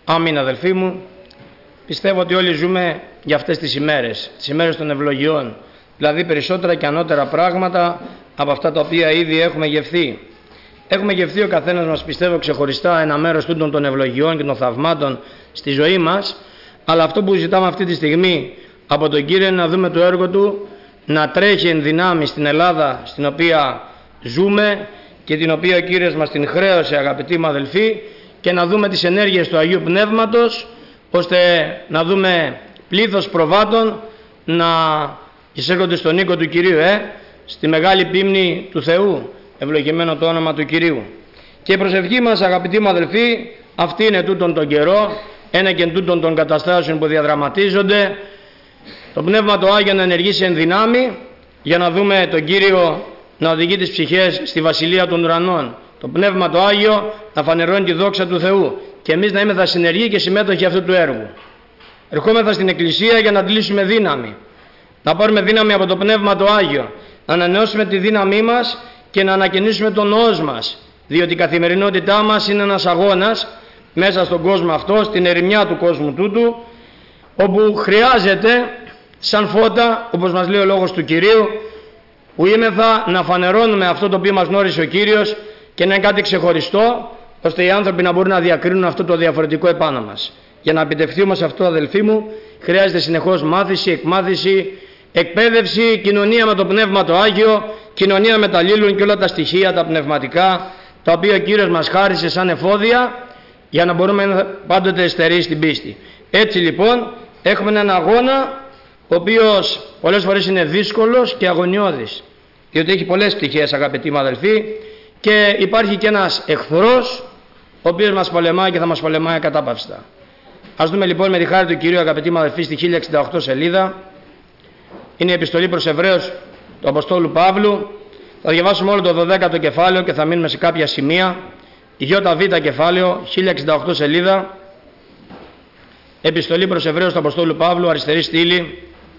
Αμήν, αδελφοί μου. Πιστεύω ότι όλοι ζούμε για αυτές τις ημέρες των ευλογιών, δηλαδή περισσότερα και ανώτερα πράγματα από αυτά τα οποία ήδη έχουμε γευθεί. Έχουμε γευθεί ο καθένας μας, πιστεύω, ξεχωριστά ένα μέρος τούτων των ευλογιών και των θαυμάτων στη ζωή μας, αλλά αυτό που ζητάμε αυτή τη στιγμή από τον Κύριο είναι να δούμε το έργο Του να τρέχει εν δυνάμει στην Ελλάδα στην οποία ζούμε και την οποία ο Κύριος μας την χρέωσε, αγαπητοί μου αδελφοί, και να δούμε τις ενέργειες του Αγίου Πνεύματος, ώστε να δούμε πλήθος προβάτων να εισέρχονται στον οίκο του Κυρίου, στη μεγάλη πίμνη του Θεού, ευλογημένο το όνομα του Κυρίου. Και η προσευχή μας, αγαπητοί μου αδελφοί, αυτή είναι τούτον τον καιρό, ένα και τούτον των καταστάσεων που διαδραματίζονται, το Πνεύμα το Άγιο να ενεργήσει εν δυνάμει, για να δούμε τον Κύριο να οδηγεί τις ψυχές στη Βασιλεία των Ουρανών, το Πνεύμα το Άγιο να φανερώνει τη δόξα του Θεού και εμείς να είμαστε συνεργοί και συμμέτοχοι αυτού του έργου. Ερχόμεθα στην Εκκλησία για να αντλήσουμε δύναμη, να πάρουμε δύναμη από το Πνεύμα το Άγιο, να ανανεώσουμε τη δύναμή μας και να ανακαινήσουμε τον νόος μας, διότι η καθημερινότητά μας είναι ένας αγώνας μέσα στον κόσμο αυτό, στην ερημιά του κόσμου τούτου, όπου χρειάζεται σαν φώτα, όπως μας λέει ο λόγος του Κυρίου, που είμεθα να φανερώνουμε αυτό το οποίο μας γνώρισε ο Κύριος και να είναι κάτι ξεχωριστό, ώστε οι άνθρωποι να μπορούν να διακρίνουν αυτό το διαφορετικό επάνω μας. Για να επιτευχθεί όμως αυτό, αδελφοί μου, χρειάζεται συνεχώς μάθηση, εκμάθηση, εκπαίδευση, κοινωνία με το Πνεύμα το Άγιο, κοινωνία με τα αλλήλουν και όλα τα στοιχεία, τα πνευματικά, τα οποία ο Κύριος μας χάρισε σαν εφόδια, για να μπορούμε να πάντοτε στερεί στην πίστη. Έτσι λοιπόν έχουμε έναν αγώνα, ο οποίος πολλές φορές είναι δύσκολος και αγωνιώδης, διότι έχει πολλές πτυχές, αγαπητοί μου αδελφοί, και υπάρχει και ένας εχθρός, ο οποίος μας πολεμάει και θα μας πολεμάει ακατάπαυστα. Ας δούμε λοιπόν με τη χάρη του Κυρίου, αγαπητοί μου αδελφοί, στη 1068 σελίδα. Είναι η επιστολή προς Εβραίους του Αποστόλου Παύλου. Θα διαβάσουμε όλο το 12ο κεφάλαιο και θα μείνουμε σε κάποια σημεία. ΙΒ κεφάλαιο, 1068 σελίδα. Επιστολή προς Εβραίους του Αποστόλου Παύλου, αριστερή στήλη.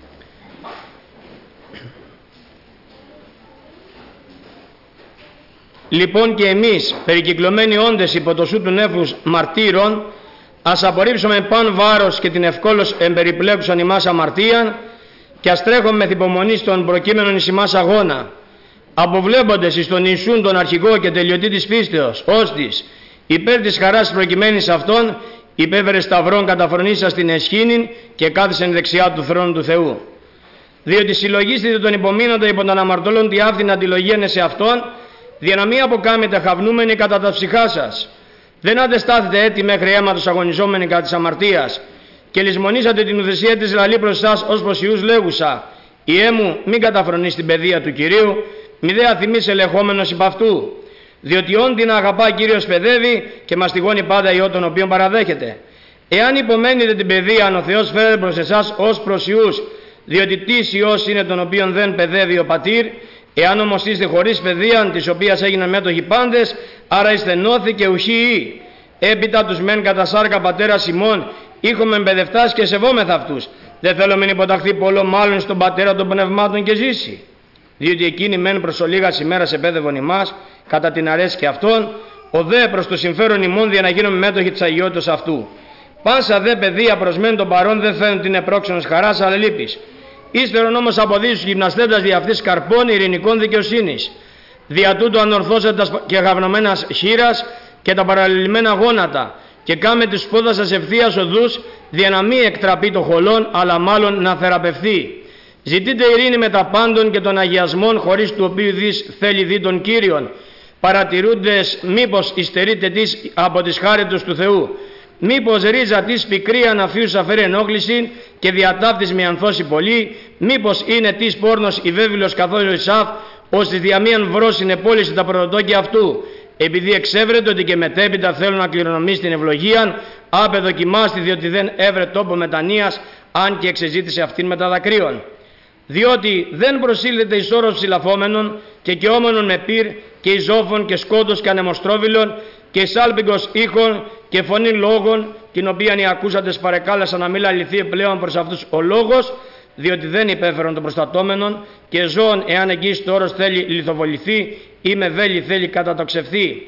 Λοιπόν και εμείς, περικυκλωμένοι όντες υπό το σου του νέφους μαρτύρων, ας απορρίψουμε παν βάρος και την ευκόλως εμπεριπλέκουσαν ημάς αμαρτίαν και ας τρέχουμε με υπομονή στον προκείμενον εις ημάς αγώνα, αποβλέποντες εις τον Ιησούν τον αρχηγό και τελειωτή της πίστεως, ώστις υπέρ της χαράς προκειμένης αυτών υπέβερε σταυρών καταφρονήσας την εσχήνην και κάθισεν δεξιά του θρόνου του Θεού. Διότι συλλογίστητε τον υπομείνοντα υπό τον αμαρτωλόν τη άφθηνα αντιλογίανε σε αυτόν, για να μην αποκάμετε χαυνούμενοι κατά τα ψυχά σας. Δεν αντεστάθετε έτοιμοι μέχρι αίματος αγωνιζόμενοι κατά της αμαρτίας, και λησμονήσατε την ουδεσία της λαλή προς εσάς ως προς Ιούς λέγουσα, «Ιέ μου, μην καταφρονείς την παιδεία του Κυρίου, μη δε αθυμείς ελεγχόμενος υπ' αυτού, διότι όν την αγαπά Κύριος παιδεύει και μαστιγώνει πάντα ιό τον οποίον παραδέχεται. Εάν υπομένετε την παιδεία, ο Θεός φέρεται προς εσάς ως προς Ιούς, διότι τις Υιός είναι τον οποίον δεν παιδεύει ο πατήρ. Εάν όμως είστε χωρίς παιδείαν, της οποίας έγιναν μέτοχοι πάντες, άρα είστε νόθοι και ουχοί ή. Έπειτα τους μεν κατά σάρκα πατέρας ημών, ήχομεν παιδευτάς και σεβόμεθα αυτούς. Δεν θέλω μεν υποταχθεί πολλό μάλλον στον πατέρα των πνευμάτων και ζήσει. Διότι εκείνοι μεν προς ολίγας ημέρας επέδευον ημάς, κατά την αρέσκεια αυτών, ο δε προς το συμφέρον ημών δια να γίνουμε μέτοχοι της αγιότητας αυτού. Πάσα δε παιδεία προς μεν των παρών δεν φαίνουν την επρόξενος χαράς αλλά λύπης. Ύστερον όμως αποδείξου γυμναστέντας δι' αυτής καρπών ειρηνικών δικαιοσύνης. Δια τούτο ανορθώσαντας και γαυνωμένας χείρας και τα παραλληλημένα γόνατα, και κάμε τις σπόδας σας ευθείας οδούς, δια να μην εκτραπεί το χολόν, αλλά μάλλον να θεραπευθεί. Ζητείτε ειρήνη με τα πάντων και των αγιασμών, χωρίς του οποίου θέλει δι των Κύριων. Παρατηρούντες μήπως υστερείτε της από τις χάριτους του Θεού. Μήπως ρίζα της πικρή αναφίουσα φέρει ενόχληση και διατάφτης με ανθώσει πολύ, μήπως είναι της πόρνος η βέβηλος καθώς ο Ισάφ, ως τη διαμίαν βρόσιν επόλυσε τα πρωτοτόκια αυτού, επειδή εξέβρεται ότι και μετέπειτα θέλουν να κληρονομήσει την ευλογίαν, απεδοκιμάστη διότι δεν έβρε τόπο μετανοίας, αν και εξεζήτησε αυτήν με τα δακρύων. Διότι δεν προσήλθεται εις όρος ψηλαφόμενων και καιόμενων με πυρ και εις ζώφων και σκότος και ανεμοστρόβιλων και εις άλπικος ήχων και φωνή λόγων, την οποίαν οι ακούσαντες παρεκάλεσαν να μην λαληθεί πλέον προς αυτούς ο λόγος, διότι δεν υπέφερον των προστατώμενων και ζώων εάν εκεί στο όρος θέλει λιθοβοληθεί ή με βέλη θέλει κατατοξευθεί.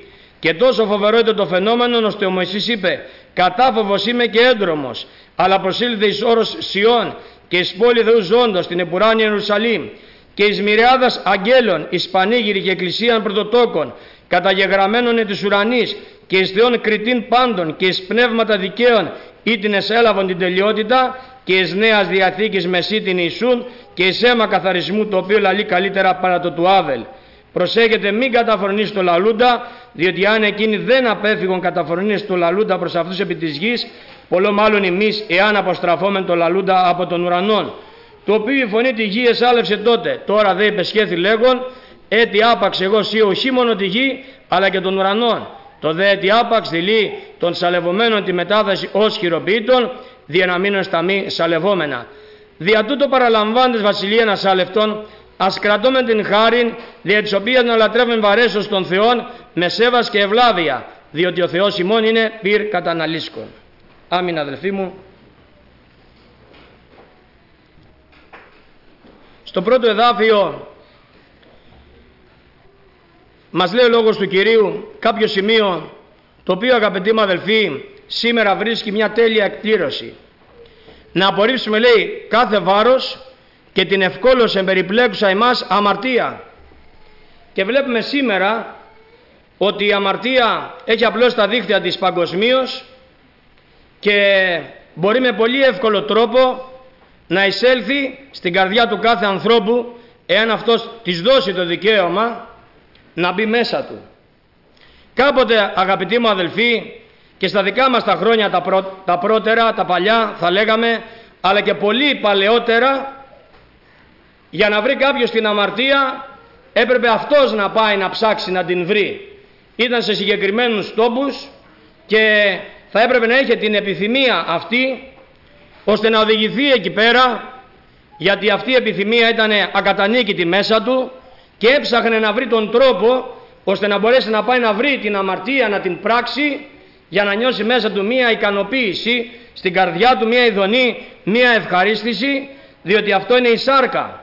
Και τόσο φοβερό ήταν το φαινόμενο, ώστε ο Μωυσής είπε: «Κατάφοβος είμαι και έντρομος, αλλά προσήλθε εις όρος Σιών και εις πόλη Θεού ζώντος, την επουράνια Ιερουσαλήμ, και εις μυριάδας αγγέλων, εις πανήγυρη και εκκλησίαν πρωτοτόκων, καταγεγραμμένων εν της ουρανής, και εις Θεόν κριτήν πάντων, και εις πνεύματα δικαίων, ήτινες έλαβον την τελειότητα, και εις νέας διαθήκης μεσίτην Ιησούν, και εις αίμα καθαρισμού, το οποίο λαλεί καλύτερα παρά το του Άβελ. Προσέχετε μην καταφρονείς το λαλούντα, διότι αν εκείνοι δεν απέφυγον καταφρονείς το λαλούντα προς αυτούς επί της γης, πολλό μάλλον εμείς, εάν αποστραφόμεν το λαλούντα από τον ουρανόν. Το οποίο η φωνή τη γη εσάλευσε τότε. Τώρα δε υπεσχέθη λέγον: «Έτι άπαξ εγώ σύ όχι μόνο τη γη, αλλά και των ουρανών». Το δε έτι άπαξ δηλεί των σαλευομένων τη μετάδοση ως χειροποίητων, δια να μείνουν στα μη σαλευόμενα. Δια τούτο παραλαμβάνοντες βασιλείαν ασάλευτων, ας κρατώμεν την χάριν, δια της οποίας να λατρεύουν βαρέσως των Θεών με σέβας και ευλάβεια, διότι ο Θεός ημών είναι πυρ καταναλύσκων. Άμην, αδελφοί μου. Στο πρώτο εδάφιο μας λέει ο λόγος του Κυρίου κάποιο σημείο, το οποίο, αγαπητοί μου αδελφοί, σήμερα βρίσκει μια τέλεια εκπλήρωση. Να απορρίψουμε, λέει, κάθε βάρος και την ευκόλως εμπεριπλέκουσα εμάς αμαρτία. Και βλέπουμε σήμερα ότι η αμαρτία έχει απλώς τα δίχτυα της παγκοσμίως και μπορεί με πολύ εύκολο τρόπο να εισέλθει στην καρδιά του κάθε ανθρώπου, εάν αυτός της δώσει το δικαίωμα να μπει μέσα του. Κάποτε, αγαπητοί μου αδελφοί, και στα δικά μας τα χρόνια τα πρώτερα, τα παλιά θα λέγαμε, αλλά και πολύ παλαιότερα, για να βρει κάποιος την αμαρτία έπρεπε αυτός να πάει να ψάξει να την βρει. Ήταν σε συγκεκριμένους τόπους και θα έπρεπε να είχε την επιθυμία αυτή ώστε να οδηγηθεί εκεί πέρα, γιατί αυτή η επιθυμία ήταν ακατανίκητη μέσα του και έψαχνε να βρει τον τρόπο ώστε να μπορέσει να πάει να βρει την αμαρτία, να την πράξει, για να νιώσει μέσα του μία ικανοποίηση, στην καρδιά του μία ειδονή, μία ευχαρίστηση, διότι αυτό είναι η σάρκα.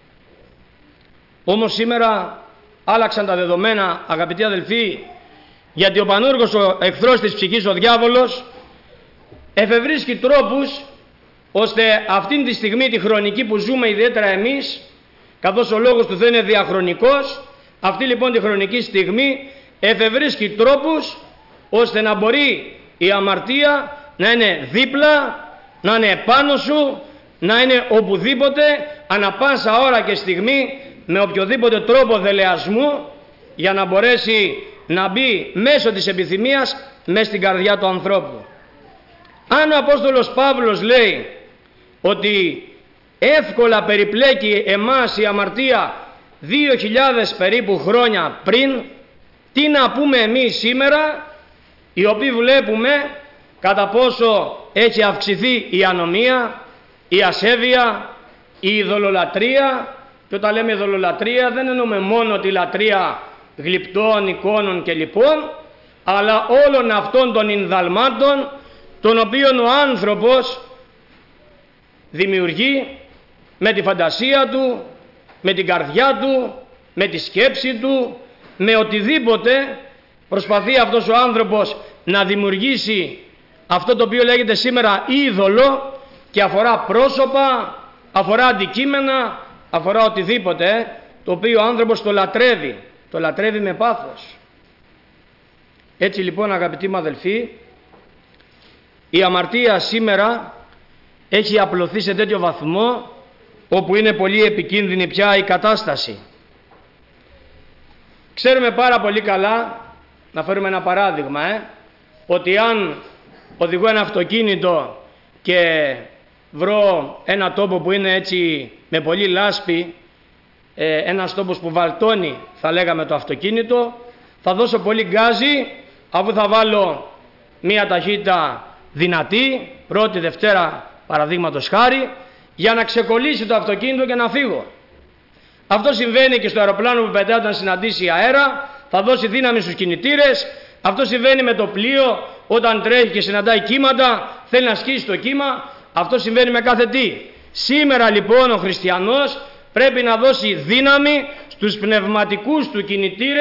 Όμως σήμερα άλλαξαν τα δεδομένα, αγαπητοί αδελφοί, γιατί ο πανούργος, ο εχθρός της ψυχής, ο διάβολος, εφευρίσκει τρόπους ώστε αυτήν τη στιγμή, τη χρονική που ζούμε ιδιαίτερα εμείς, καθώς ο λόγος του Θεού είναι διαχρονικός, αυτή λοιπόν τη χρονική στιγμή εφευρίσκει τρόπους ώστε να μπορεί η αμαρτία να είναι δίπλα, να είναι επάνω σου, να είναι οπουδήποτε, ανα πάσα ώρα και στιγμή, με οποιοδήποτε τρόπο δελεασμού, για να μπορέσει να μπει μέσω της επιθυμίας μέσα στην καρδιά του ανθρώπου. Αν ο Απόστολος Παύλος λέει ότι εύκολα περιπλέκει εμάς η αμαρτία 2.000 περίπου χρόνια πριν, τι να πούμε εμείς σήμερα, οι οποίοι βλέπουμε κατά πόσο έχει αυξηθεί η ανομία, η ασέβεια, η ειδωλολατρία. Και όταν λέμε ειδωλολατρία δεν εννοούμε μόνο τη λατρεία γλυπτών, εικόνων και λοιπών, αλλά όλων αυτών των ινδαλμάτων, των οποίων ο άνθρωπος δημιουργεί με τη φαντασία του, με την καρδιά του, με τη σκέψη του, με οτιδήποτε προσπαθεί αυτός ο άνθρωπος να δημιουργήσει αυτό το οποίο λέγεται σήμερα είδωλο, και αφορά πρόσωπα, αφορά αντικείμενα, αφορά οτιδήποτε το οποίο ο άνθρωπος το λατρεύει με πάθος. Έτσι λοιπόν, αγαπητοί μου αδελφοί, η αμαρτία σήμερα έχει απλωθεί σε τέτοιο βαθμό όπου είναι πολύ επικίνδυνη πια η κατάσταση. Ξέρουμε πάρα πολύ καλά, να φέρουμε ένα παράδειγμα, ότι αν οδηγώ ένα αυτοκίνητο και βρω ένα τόπο που είναι έτσι με πολύ λάσπη, ένας τόπος που βαλτώνει θα λέγαμε το αυτοκίνητο, θα δώσω πολύ γκάζι, αφού θα βάλω μία ταχύτητα δυνατή, πρώτη, δευτέρα παραδείγματος χάρη, για να ξεκολλήσει το αυτοκίνητο και να φύγω. Αυτό συμβαίνει και στο αεροπλάνο που πετάει όταν συναντήσει αέρα, θα δώσει δύναμη στους κινητήρες. Αυτό συμβαίνει με το πλοίο όταν τρέχει και συναντάει κύματα, θέλει να σκίσει το κύμα. Αυτό συμβαίνει με κάθε τι. Σήμερα λοιπόν ο χριστιανός πρέπει να δώσει δύναμη στους πνευματικούς του κινητήρες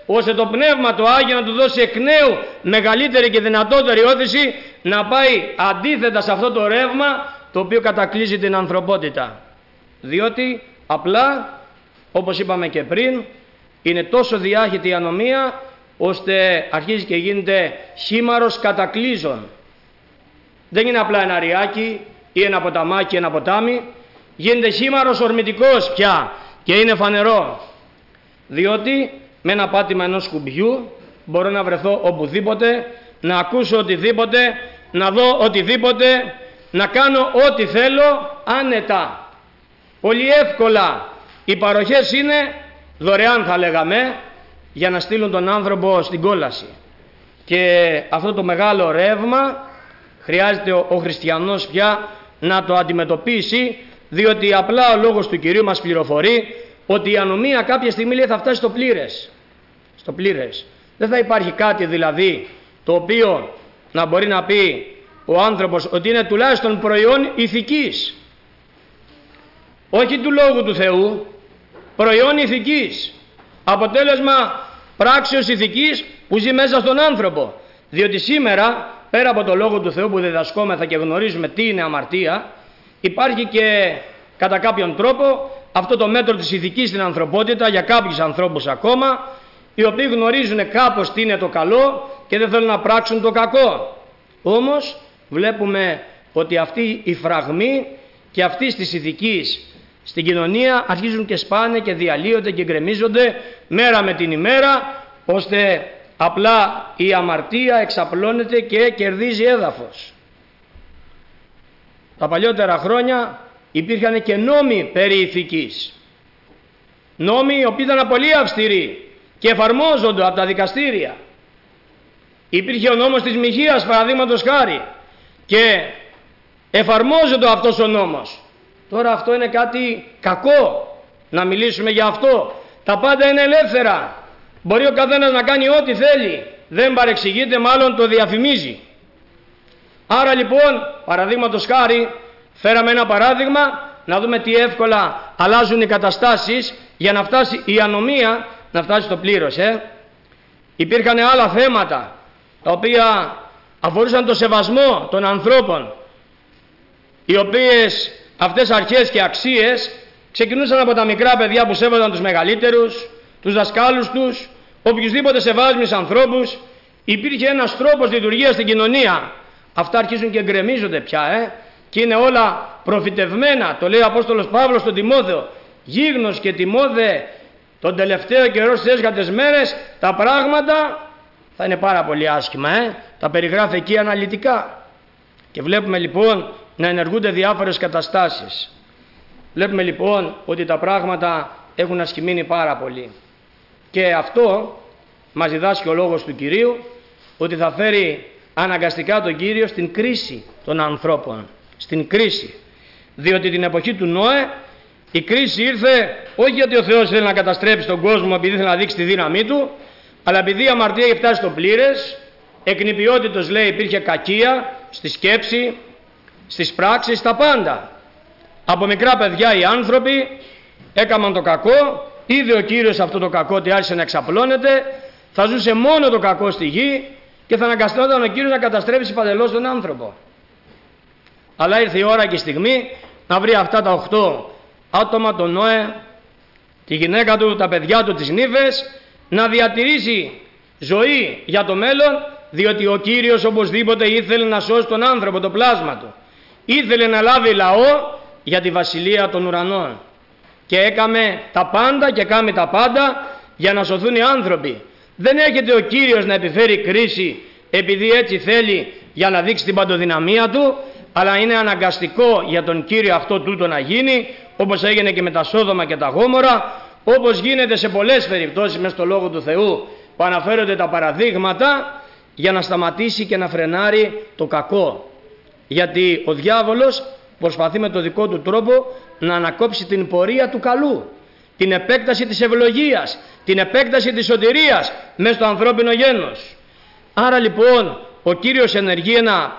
ώστε το Πνεύμα το Άγιο να του δώσει εκ νέου μεγαλύτερη και δυνατότερη όθηση να πάει αντίθετα σε αυτό το ρεύμα το οποίο κατακλείζει την ανθρωπότητα. Διότι απλά, όπως είπαμε και πριν, είναι τόσο διάχυτη η ανομία ώστε αρχίζει και γίνεται χήμαρος κατακλείζων. Δεν είναι απλά ένα ριάκι ή ένα ποταμάκι, ένα ποτάμι, γίνεται χήμαρος ορμητικός πια και είναι φανερό. Διότι με ένα πάτημα ενός σκουμπιού μπορώ να βρεθώ οπουδήποτε, να ακούσω οτιδήποτε, να δω οτιδήποτε, να κάνω ό,τι θέλω άνετα. Πολύ εύκολα οι παροχές είναι δωρεάν, θα λέγαμε, για να στείλουν τον άνθρωπο στην κόλαση. Και αυτό το μεγάλο ρεύμα χρειάζεται ο χριστιανός πια να το αντιμετωπίσει, διότι απλά ο λόγος του Κυρίου μας πληροφορεί ότι η ανομία κάποια στιγμή, λέει, θα φτάσει στο πλήρες. Στο πλήρες. Δεν θα υπάρχει κάτι δηλαδή το οποίο να μπορεί να πει ο άνθρωπος ότι είναι τουλάχιστον προϊόν ηθικής. Όχι του Λόγου του Θεού, προϊόν ηθικής. Αποτέλεσμα πράξεως ηθικής που ζει μέσα στον άνθρωπο. Διότι σήμερα, πέρα από το Λόγο του Θεού που διδασκόμεθα και γνωρίζουμε τι είναι αμαρτία, υπάρχει και κατά κάποιον τρόπο αυτό το μέτρο της ηθικής στην ανθρωπότητα για κάποιους ανθρώπους ακόμα, οι οποίοι γνωρίζουν κάπως τι είναι το καλό και δεν θέλουν να πράξουν το κακό. Όμως βλέπουμε ότι αυτοί οι φραγμοί και αυτής της ηθικής στην κοινωνία αρχίζουν και σπάνε και διαλύονται και γκρεμίζονται μέρα με την ημέρα, ώστε απλά η αμαρτία εξαπλώνεται και κερδίζει έδαφος. Τα παλιότερα χρόνια υπήρχαν και νόμοι περί ηθικής. Νόμοι οι οποίοι ήταν πολύ αυστηροί και εφαρμόζονται από τα δικαστήρια. Υπήρχε ο νόμος της μοιχείας, παραδείγματος χάρη, και εφαρμόζεται αυτός ο νόμος. Τώρα αυτό είναι κάτι κακό να μιλήσουμε για αυτό. Τα πάντα είναι ελεύθερα. Μπορεί ο καθένας να κάνει ό,τι θέλει. Δεν παρεξηγείται, μάλλον το διαφημίζει. Άρα λοιπόν, παραδείγματος χάρη, φέραμε ένα παράδειγμα να δούμε τι εύκολα αλλάζουν οι καταστάσεις για να φτάσει η ανομία, να φτάσει στο πλήρως. Υπήρχαν άλλα θέματα τα οποία αφορούσαν το σεβασμό των ανθρώπων, οι οποίες αυτές αρχές και αξίες ξεκινούσαν από τα μικρά παιδιά που σέβονταν τους μεγαλύτερους, τους δασκάλους τους, οποιουσδήποτε σεβάσμιους ανθρώπους. Υπήρχε ένας τρόπος λειτουργίας στην κοινωνία. Αυτά αρχίζουν και γκρεμίζονται πια, και είναι όλα προφητευμένα. Το λέει ο Απόστολος Παύλος στον Τιμόθεο. Γίγνος και Τιμόθε, τον τελευταίο καιρό στις έσχατες μέρες τα πράγματα θα είναι πάρα πολύ άσχημα. Τα περιγράφει εκεί αναλυτικά. Και βλέπουμε λοιπόν να ενεργούνται διάφορες καταστάσεις. Βλέπουμε λοιπόν ότι τα πράγματα έχουν ασχημείνει πάρα πολύ. Και αυτό μας διδάσκει ο Λόγος του Κυρίου, ότι θα φέρει αναγκαστικά τον Κύριο στην κρίση των ανθρώπων. Στην κρίση. Διότι την εποχή του Νόε η κρίση ήρθε όχι γιατί ο Θεός θέλει να καταστρέψει τον κόσμο επειδή θέλει να δείξει τη δύναμή του, αλλά επειδή η αμαρτία έχει φτάσει στο πλήρες. Εκνηπιότητος, λέει, υπήρχε κακία στη σκέψη, στις πράξεις, στα πάντα. Από μικρά παιδιά οι άνθρωποι έκαναν το κακό. Είδε ο Κύριος αυτό το κακό ότι άρχισε να εξαπλώνεται, θα ζούσε μόνο το κακό στη γη και θα αναγκαστόταν ο Κύριος να καταστρέψει παντελώς τον άνθρωπο. Αλλά ήρθε η ώρα και η στιγμή να βρει αυτά τα 8 άτομα, τον Νόε, τη γυναίκα του, τα παιδιά του, τις νύφες, να διατηρήσει ζωή για το μέλλον, διότι ο Κύριος οπωσδήποτε ήθελε να σώσει τον άνθρωπο, το πλάσμα του. Ήθελε να λάβει λαό για τη βασιλεία των ουρανών. Και έκαμε τα πάντα και κάνει τα πάντα για να σωθούν οι άνθρωποι. Δεν έρχεται ο Κύριος να επιφέρει κρίση επειδή έτσι θέλει για να δείξει την παντοδυναμία του, αλλά είναι αναγκαστικό για τον Κύριο αυτό τούτο να γίνει, όπως έγινε και με τα Σόδομα και τα Γόμορα, όπως γίνεται σε πολλές περιπτώσεις μέσα στο Λόγο του Θεού που αναφέρονται τα παραδείγματα, για να σταματήσει και να φρενάρει το κακό. Γιατί ο διάβολος προσπαθεί με το δικό του τρόπο να ανακόψει την πορεία του καλού, την επέκταση της ευλογίας, την επέκταση της σωτηρίας μέσα στο ανθρώπινο γένος. Άρα λοιπόν ο Κύριος ενεργεί ένα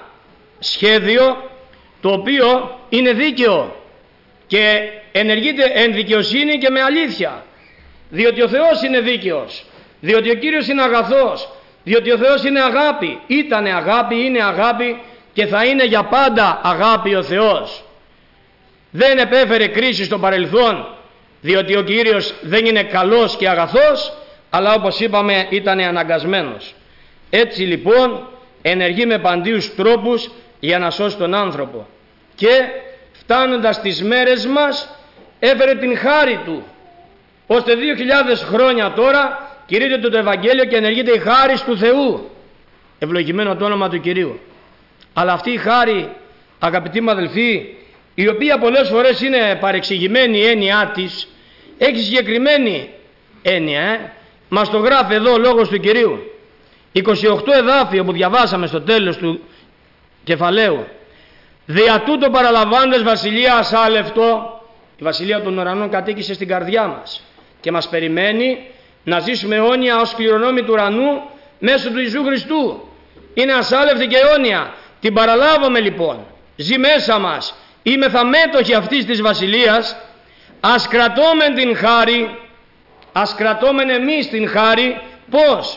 σχέδιο το οποίο είναι δίκαιο και ενεργείται εν δικαιοσύνη και με αλήθεια, διότι ο Θεός είναι δίκαιος. διότι ο Κύριος είναι αγαθός, διότι ο Θεός είναι αγάπη, ήτανε αγάπη, είναι αγάπη και θα είναι για πάντα αγάπη ο Θεός. Δεν επέφερε κρίση στο παρελθόν, διότι ο Κύριος δεν είναι καλός και αγαθός, αλλά όπως είπαμε ήταν αναγκασμένος. Έτσι λοιπόν ενεργεί με παντίους τρόπους για να σώσει τον άνθρωπο, και φτάνοντας τις μέρες μας έφερε την χάρη του, ώστε 2.000 χρόνια τώρα κηρύττεται το Ευαγγέλιο και ενεργείται η χάρις του Θεού, ευλογημένο το όνομα του Κυρίου. Αλλά αυτή η χάρη, αγαπητοί μου αδελφοί, η οποία πολλές φορές είναι παρεξηγημένη η έννοιά της, έχει συγκεκριμένη έννοια. Μας το γράφει εδώ ο λόγος του Κυρίου, 28 εδάφιο που διαβάσαμε στο τέλος του κεφαλαίου. Δια τούτο παραλαμβάνοντας βασιλεία ασάλευτο, η βασιλεία των ουρανών κατοίκησε στην καρδιά μας και μας περιμένει να ζήσουμε αιώνια ως κληρονόμοι του ουρανού μέσω του Ιησού Χριστού. Είναι ασάλευτη και αιώνια. Την παραλάβαμε λοιπόν, ζει μέσα μας, είμεθα μέτοχοι αυτής της βασιλείας. Ας κρατώμεν την χάρη, ας κρατώμεν εμείς την χάρη, πώς?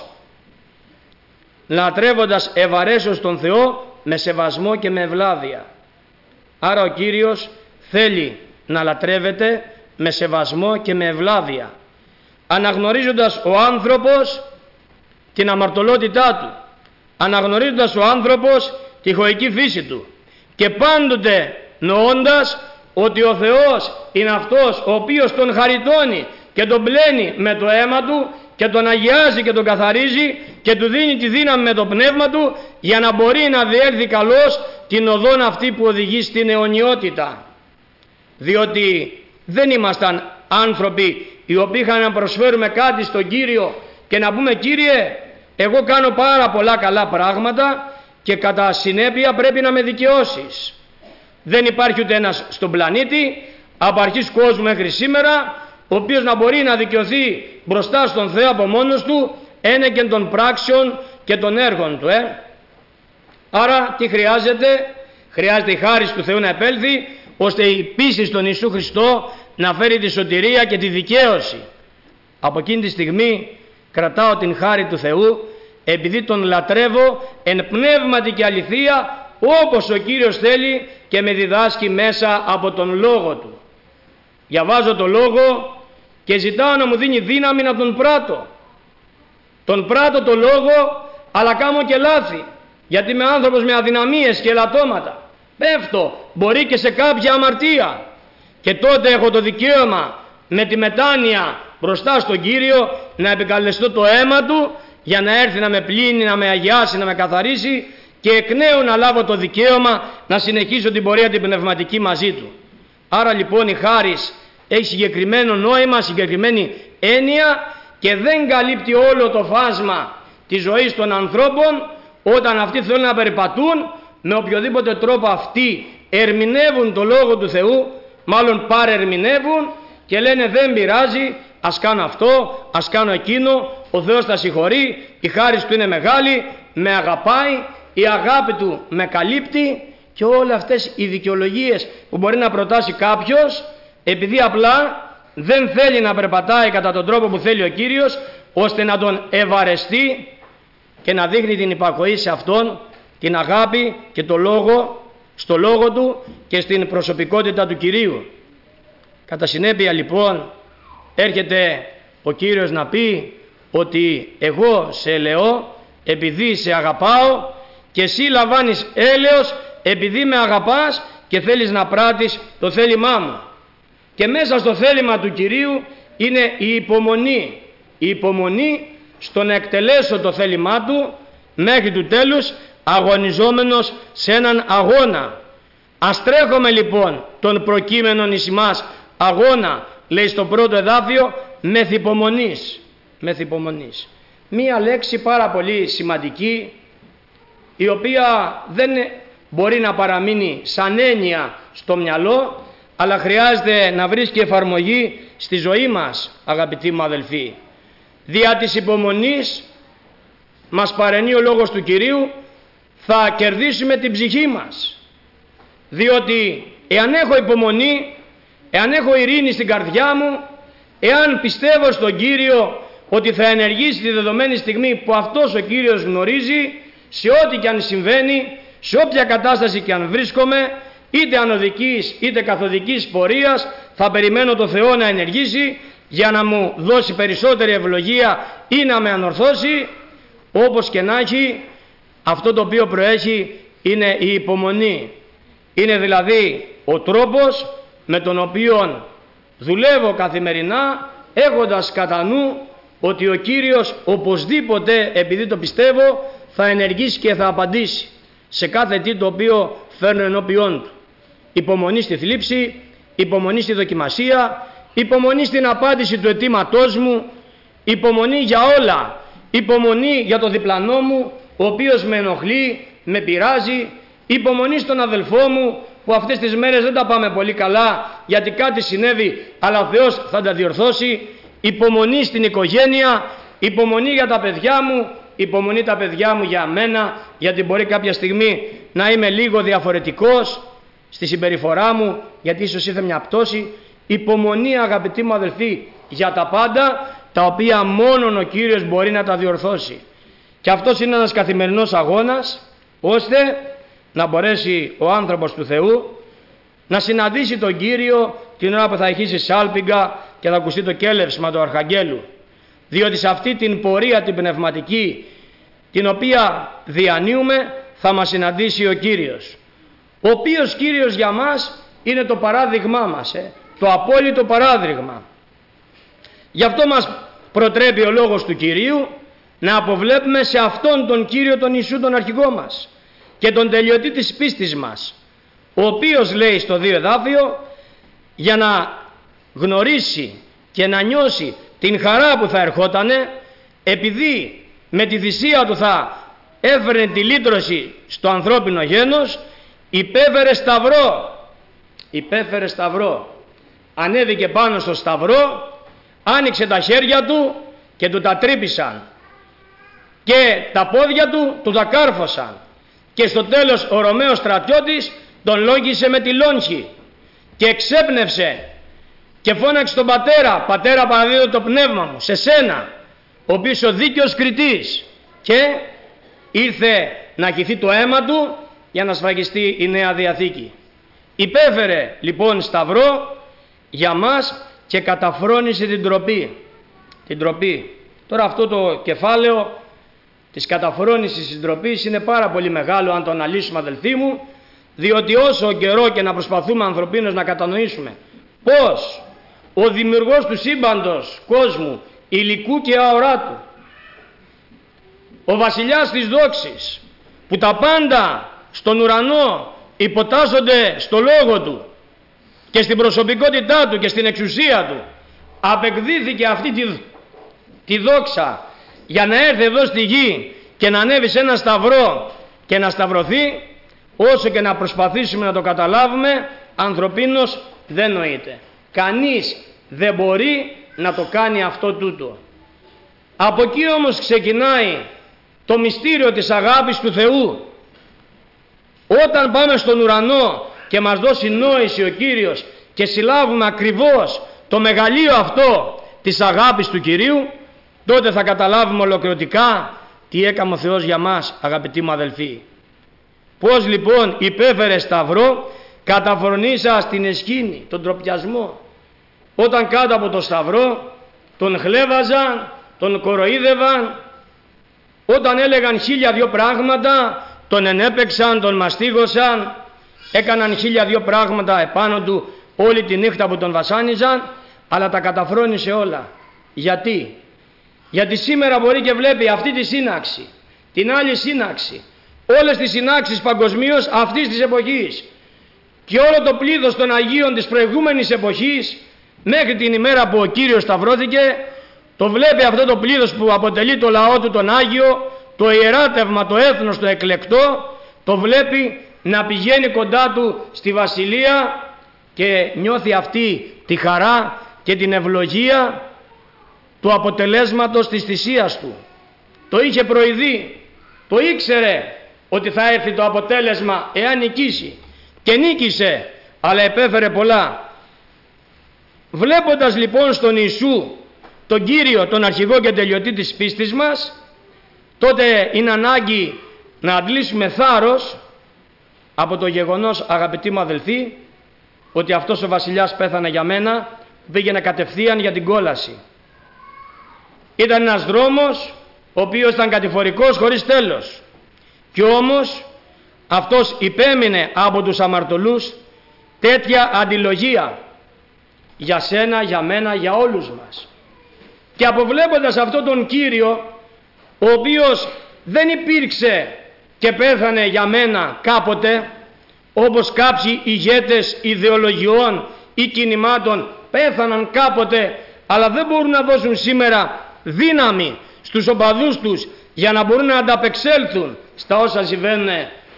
Λατρεύοντας ευαρέσως τον Θεό με σεβασμό και με ευλάβεια. Άρα ο Κύριος θέλει να λατρεύεται με σεβασμό και με ευλάβεια, αναγνωρίζοντας ο άνθρωπος την αμαρτωλότητά του, αναγνωρίζοντας ο άνθρωπος τη χωική φύση του, και πάντοτε νοώντας ότι ο Θεός είναι αυτός ο οποίος τον χαριτώνει και τον πλένει με το αίμα του και τον αγιάζει και τον καθαρίζει και του δίνει τη δύναμη με το πνεύμα του για να μπορεί να διέλθει καλώς την οδόν αυτή που οδηγεί στην αιωνιότητα. Διότι δεν ήμασταν άνθρωποι οι οποίοι είχαν να προσφέρουμε κάτι στον Κύριο και να πούμε: Κύριε, εγώ κάνω πάρα πολλά καλά πράγματα και κατά συνέπεια πρέπει να με δικαιώσεις. Δεν υπάρχει ούτε ένας στον πλανήτη από αρχής κόσμου μέχρι σήμερα ο οποίος να μπορεί να δικαιωθεί μπροστά στον Θεό από μόνος του ένεκεν των πράξεων και των έργων του. Άρα τι χρειάζεται? Χρειάζεται η χάρις του Θεού να επέλθει, ώστε η πίστη στον Ιησού Χριστό να φέρει τη σωτηρία και τη δικαίωση. Από εκείνη τη στιγμή κρατάω την χάρη του Θεού, επειδή τον λατρεύω εν πνεύματι και αληθεία, όπως ο Κύριος θέλει και με διδάσκει μέσα από τον Λόγο του. Διαβάζω το Λόγο και ζητάω να μου δίνει δύναμη να τον πράττω. Τον πράττω το Λόγο, αλλά κάνω και λάθη, γιατί είμαι άνθρωπος με αδυναμίες και ελαττώματα. Πέφτω, μπορεί και σε κάποια αμαρτία, και τότε έχω το δικαίωμα με τη μετάνοια μπροστά στον Κύριο να επικαλεστώ το αίμα του για να έρθει να με πλύνει, να με αγιάσει, να με καθαρίσει και εκ νέου να λάβω το δικαίωμα να συνεχίσω την πορεία την πνευματική μαζί του. Άρα λοιπόν η χάρις έχει συγκεκριμένο νόημα, συγκεκριμένη έννοια και δεν καλύπτει όλο το φάσμα της ζωής των ανθρώπων όταν αυτοί θέλουν να περπατούν με οποιοδήποτε τρόπο. Αυτοί ερμηνεύουν το Λόγο του Θεού, μάλλον παρερμηνεύουν και λένε δεν πειράζει, ας κάνω αυτό, ας κάνω εκείνο, ο Θεός θα συγχωρεί, η χάρις του είναι μεγάλη, με αγαπάει, η αγάπη του με καλύπτει, και όλες αυτές οι δικαιολογίες που μπορεί να προτάσει κάποιος, επειδή απλά δεν θέλει να περπατάει κατά τον τρόπο που θέλει ο Κύριος, ώστε να τον ευαρεστεί και να δείχνει την υπακοή σε Αυτόν, την αγάπη και το λόγο, στο Λόγο του και στην προσωπικότητα του Κυρίου. Κατά συνέπεια λοιπόν έρχεται ο Κύριος να πει ότι εγώ σε ελεώ επειδή σε αγαπάω και εσύ λαμβάνεις έλεος επειδή με αγαπάς και θέλεις να πράττεις το θέλημά μου. Και μέσα στο θέλημα του Κυρίου είναι η υπομονή. Η υπομονή στο να εκτελέσω το θέλημά του μέχρι του τέλους, αγωνιζόμενος σε έναν αγώνα. Ας τρέχουμε λοιπόν τον προκείμενον εις ημάς αγώνα, λέει στο πρώτο εδάφιο, μεθυπομονής. Μεθυπομονής. Μία λέξη πάρα πολύ σημαντική, η οποία δεν μπορεί να παραμείνει σαν έννοια στο μυαλό, αλλά χρειάζεται να βρίσκει εφαρμογή στη ζωή μας, αγαπητοί μου αδελφοί. Δια της υπομονής μας παρενεί ο Λόγος του Κυρίου, θα κερδίσουμε την ψυχή μας. Διότι εάν έχω υπομονή, εάν έχω ειρήνη στην καρδιά μου, εάν πιστεύω στον Κύριο ότι θα ενεργήσει τη δεδομένη στιγμή που αυτός ο Κύριος γνωρίζει, σε ό,τι και αν συμβαίνει, σε όποια κατάσταση και αν βρίσκομαι, είτε ανωδικής είτε καθοδικής πορείας, θα περιμένω το Θεό να ενεργήσει για να μου δώσει περισσότερη ευλογία ή να με ανορθώσει. Όπως και να έχει, αυτό το οποίο προέχει είναι η υπομονή. Είναι δηλαδή ο τρόπος με τον οποίο δουλεύω καθημερινά, έχοντας κατά νου ότι ο Κύριος οπωσδήποτε, επειδή το πιστεύω, θα ενεργήσει και θα απαντήσει σε κάθε τι το οποίο φέρνω ενώπιόν του. Υπομονή στη θλίψη, υπομονή στη δοκιμασία, υπομονή στην απάντηση του αιτήματός μου, υπομονή για όλα, υπομονή για το διπλανό μου, ο οποίος με ενοχλεί, με πειράζει, υπομονή στον αδελφό μου που αυτές τις μέρες δεν τα πάμε πολύ καλά γιατί κάτι συνέβη, αλλά ο Θεός θα τα διορθώσει, υπομονή στην οικογένεια, υπομονή για τα παιδιά μου, υπομονή τα παιδιά μου για μένα, γιατί μπορεί κάποια στιγμή να είμαι λίγο διαφορετικός στη συμπεριφορά μου, γιατί ίσως ήρθε μια πτώση. Υπομονή, αγαπητοί μου αδελφοί, για τα πάντα, τα οποία μόνον ο Κύριος μπορεί να τα διορθώσει. Και αυτός είναι ένας καθημερινός αγώνας, ώστε να μπορέσει ο άνθρωπος του Θεού να συναντήσει τον Κύριο την ώρα που θα αρχίσει σάλπιγγα και θα ακουστεί το κέλευσμα του Αρχαγγέλου. Διότι σε αυτή την πορεία την πνευματική, την οποία διανύουμε, θα μας συναντήσει ο Κύριος, ο οποίος Κύριος για μας είναι το παράδειγμά μας, το απόλυτο παράδειγμα. Γι' αυτό μας προτρέπει ο λόγος του Κυρίου να αποβλέπουμε σε αυτόν τον Κύριο τον Ιησού τον αρχηγό μας και τον τελειωτή της πίστης μας, ο οποίος, λέει στο 2 εδάφιο, για να γνωρίσει και να νιώσει την χαρά που θα ερχότανε, επειδή με τη θυσία του θα έφερνε τη λύτρωση στο ανθρώπινο γένος, υπέφερε σταυρό, ανέβηκε πάνω στο σταυρό, άνοιξε τα χέρια του και του τα τρύπησαν και τα πόδια του τα κάρφωσαν, και στο τέλος ο Ρωμαίος στρατιώτης τον λόγγισε με τη λόγχη και εξέπνευσε και φώναξε τον πατέρα: «Πατέρα, παραδίδω το πνεύμα μου σε σένα, ο οποίος ο δίκαιος κριτής», και ήρθε να χυθεί το αίμα του για να σφραγιστεί η Νέα Διαθήκη. Υπέφερε λοιπόν σταυρό για μας και καταφρόνησε την τροπή. Τώρα αυτό το κεφάλαιο της καταφρόνησης της ντροπής είναι πάρα πολύ μεγάλο αν το αναλύσουμε, αδελφοί μου, διότι όσο καιρό και να προσπαθούμε ανθρωπίνως να κατανοήσουμε πως ο δημιουργός του σύμπαντος, κόσμου, υλικού και αοράτου, ο βασιλιάς της δόξης, που τα πάντα στον ουρανό υποτάσσονται στο λόγο του και στην προσωπικότητά του και στην εξουσία του, απεκδίθηκε αυτή τη δόξα για να έρθει εδώ στη γη και να ανέβει σε ένα σταυρό και να σταυρωθεί, όσο και να προσπαθήσουμε να το καταλάβουμε, ανθρωπίνως δεν νοείται. Κανείς δεν μπορεί να το κάνει αυτό τούτο. Από εκεί όμως ξεκινάει το μυστήριο της αγάπης του Θεού. Όταν πάμε στον ουρανό και μας δώσει νόηση ο Κύριος και συλλάβουμε ακριβώς το μεγαλείο αυτό της αγάπης του Κυρίου, τότε θα καταλάβουμε ολοκληρωτικά τι έκαμε ο Θεός για μας, αγαπητοί μου αδελφοί. Πώς λοιπόν υπέφερε σταυρό, καταφρονήσα στην εσχήνη, τον τροπιασμό. Όταν κάτω από το σταυρό τον χλέβαζαν, τον κοροϊδεύαν, όταν έλεγαν 1002 πράγματα, τον ενέπαιξαν, τον μαστίγωσαν, έκαναν 1002 πράγματα επάνω του όλη τη νύχτα που τον βασάνιζαν, αλλά τα καταφρόνησε όλα. Γιατί σήμερα μπορεί και βλέπει αυτή τη σύναξη, την άλλη σύναξη, όλες τις συνάξεις παγκοσμίως αυτής της εποχής και όλο το πλήθος των Αγίων της προηγούμενης εποχής μέχρι την ημέρα που ο Κύριος σταυρώθηκε, το βλέπει αυτό το πλήθος που αποτελεί το λαό του τον Άγιο, το ιεράτευμα, το έθνος, το εκλεκτό, το βλέπει να πηγαίνει κοντά του στη βασιλεία και νιώθει αυτή τη χαρά και την ευλογία του αποτελέσματος της θυσίας του. Το είχε προειδεί, το ήξερε ότι θα έρθει το αποτέλεσμα εάν νικήσει, και νίκησε, αλλά επέφερε πολλά. Βλέποντας λοιπόν στον Ιησού τον Κύριο, τον αρχηγό και τελειωτή της πίστης μας, τότε είναι ανάγκη να αντλήσουμε θάρρος από το γεγονός, αγαπητοί μου αδελφοί, ότι αυτός ο βασιλιάς πέθανε για μένα, πήγαινε κατευθείαν για την κόλαση. Ήταν ένας δρόμος ο οποίος ήταν κατηφορικός χωρίς τέλος, και όμως αυτός υπέμεινε από τους αμαρτωλούς τέτοια αντιλογία για σένα, για μένα, για όλους μας. Και αποβλέποντας αυτόν τον Κύριο, ο οποίος δεν υπήρξε και πέθανε για μένα κάποτε, όπως κάποιοι ηγέτες ιδεολογιών ή κινημάτων πέθαναν κάποτε, αλλά δεν μπορούν να δώσουν σήμερα δύναμη στους οπαδούς τους για να μπορούν να ανταπεξέλθουν στα όσα συμβαίνουν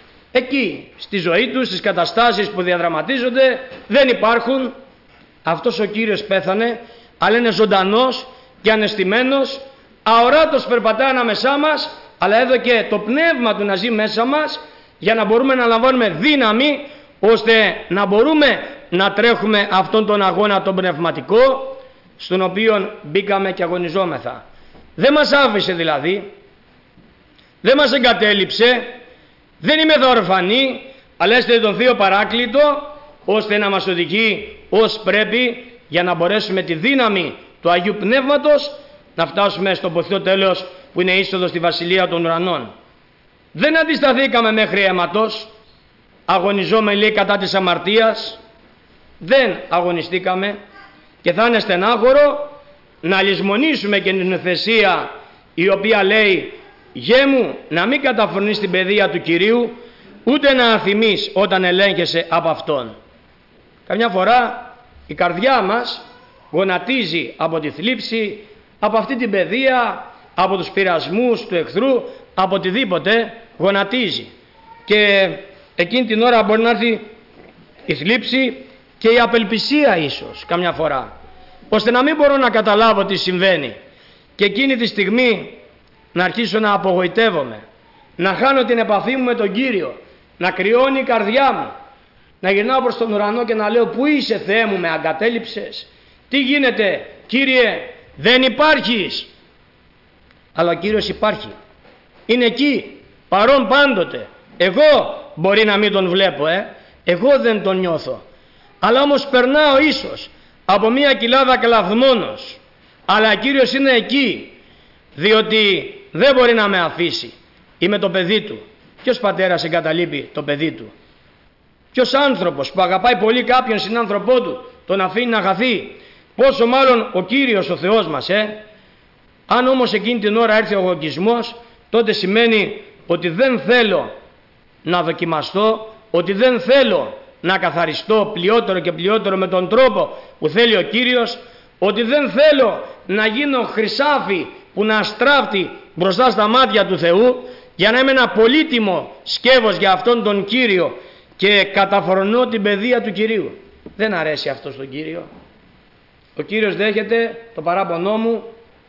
εκεί, στη ζωή τους, στις καταστάσεις που διαδραματίζονται, δεν υπάρχουν. Αυτός ο Κύριος πέθανε, αλλά είναι ζωντανός και ανεστημένος, αοράτος περπατάει ανάμεσά μας, αλλά έδωκε το πνεύμα του να ζει μέσα μας, για να μπορούμε να λαμβάνουμε δύναμη, ώστε να μπορούμε να τρέχουμε αυτόν τον αγώνα τον πνευματικό, στον οποίο μπήκαμε και αγωνιζόμεθα. Δεν μας άφησε δηλαδή, δεν μας εγκατέλειψε, δεν είμαι ορφανοί, αλλά έστειλε τον Θείο Παράκλητο, ώστε να μας οδηγεί ως πρέπει, για να μπορέσουμε τη δύναμη του Αγίου Πνεύματος να φτάσουμε στο ποθείο τέλος, που είναι είσοδο στη Βασιλεία των Ουρανών. Δεν αντισταθήκαμε μέχρι αίματος, αγωνιζόμενοι λέει κατά της αμαρτίας, δεν αγωνιστήκαμε, και θα είναι στενάχωρο να λησμονήσουμε και την ευθεσία η οποία λέει «Γέ μου να μην καταφρονείς την παιδεία του Κυρίου, ούτε να αθυμείς όταν ελέγχεσαι από Αυτόν». Καμιά φορά η καρδιά μας γονατίζει από τη θλίψη, από αυτή την παιδεία, από τους πειρασμούς του εχθρού, από οτιδήποτε γονατίζει, και εκείνη την ώρα μπορεί να έρθει η θλίψη και η απελπισία ίσως καμιά φορά, ώστε να μην μπορώ να καταλάβω τι συμβαίνει, και εκείνη τη στιγμή να αρχίσω να απογοητεύομαι, να χάνω την επαφή μου με τον Κύριο, να κρυώνει η καρδιά μου, να γυρνάω προς τον ουρανό και να λέω «Πού είσαι Θεέ μου, με αγκατέλειψες? Τι γίνεται Κύριε, δεν υπάρχεις?» Αλλά ο Κύριος υπάρχει, είναι εκεί, παρόν πάντοτε. Εγώ μπορεί να μην τον βλέπω, εγώ δεν τον νιώθω, αλλά όμως περνάω ίσως από μια κοιλάδα κλαθμόνος, αλλά ο Κύριος είναι εκεί, διότι δεν μπορεί να με αφήσει. Είμαι το παιδί του. Ποιος πατέρας εγκαταλείπει το παιδί του? Ποιος άνθρωπος που αγαπάει πολύ κάποιον συνάνθρωπό του τον αφήνει να χαθεί? Πόσο μάλλον ο Κύριος ο Θεός μας. Αν όμως εκείνη την ώρα έρθει ο εγωισμός, τότε σημαίνει ότι δεν θέλω να δοκιμαστώ, ότι δεν θέλω να καθαριστώ πλειότερο και πλειότερο με τον τρόπο που θέλει ο Κύριος, ότι δεν θέλω να γίνω χρυσάφι που να αστράφτει μπροστά στα μάτια του Θεού, για να είμαι ένα πολύτιμο σκεύος για αυτόν τον Κύριο, και καταφρονώ την παιδεία του Κυρίου. Δεν αρέσει αυτό στον Κύριο. Ο Κύριος δέχεται το παράπονό μου,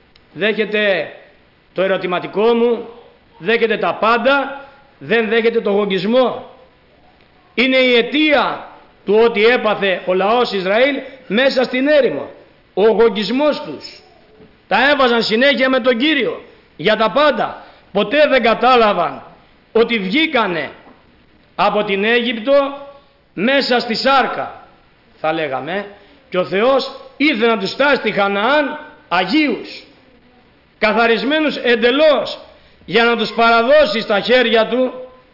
δέχεται το ερωτηματικό μου, δέχεται τα πάντα, δεν δέχεται το γογγισμό. Είναι η αιτία του ότι έπαθε ο λαός Ισραήλ μέσα στην έρημο, ο γογγισμός τους. Τα έβαζαν συνέχεια με τον Κύριο για τα πάντα. Ποτέ δεν κατάλαβαν ότι βγήκανε από την Αίγυπτο μέσα στη σάρκα, θα λέγαμε, και ο Θεός ήθελε να τους στάσει στη Χαναάν αγίους, καθαρισμένους εντελώς, για να τους παραδώσει στα χέρια του,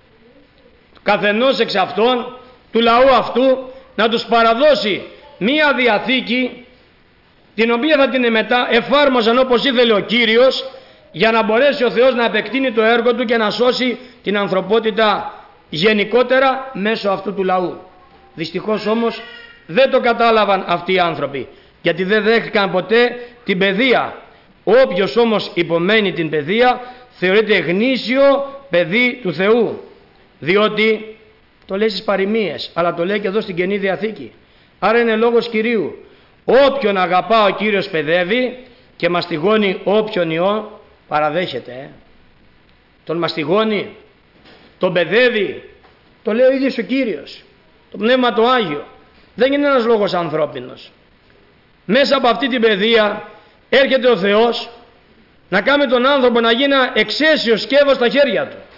καθενός εξ αυτών, του λαού αυτού, να τους παραδώσει μία διαθήκη, την οποία θα την μετά εφάρμοζαν όπως ήθελε ο Κύριος, για να μπορέσει ο Θεός να επεκτείνει το έργο του και να σώσει την ανθρωπότητα γενικότερα μέσω αυτού του λαού. Δυστυχώς όμως δεν το κατάλαβαν αυτοί οι άνθρωποι, γιατί δεν δέχτηκαν ποτέ την παιδεία. Όποιος όμως υπομένει την παιδεία θεωρείται γνήσιο παιδί του Θεού, διότι το λέει στις παροιμίες, αλλά το λέει και εδώ στην Καινή Διαθήκη. Άρα είναι λόγος Κυρίου. Όποιον αγαπά ο Κύριος παιδεύει, και μαστιγώνει όποιον ιό παραδέχεται. Τον μαστιγώνει, τον παιδεύει, το λέει ο ίδιος ο Κύριος, το Πνεύμα το Άγιο. Δεν είναι ένας λόγος ανθρώπινος. Μέσα από αυτή την παιδεία έρχεται ο Θεός να κάνει τον άνθρωπο να γίνει ένα εξαίσιο σκεύος στα χέρια του.